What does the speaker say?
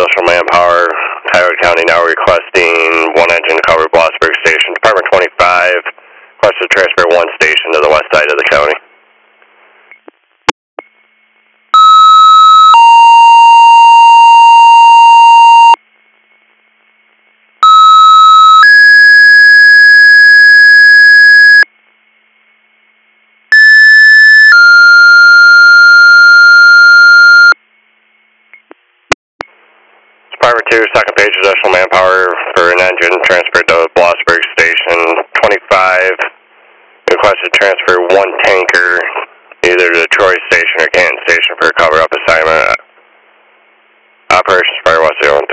additional manpower. Tioga County now requesting one engine to cover Blossburg Station. Department 25 requests to transfer one station to the west side of the county. Department 2, second page, additional manpower for an engine transferred to Blossburg Station. 25 requested transfer one tanker either to Troy Station or Canton Station for a cover-up assignment. Operations Fire West Zone.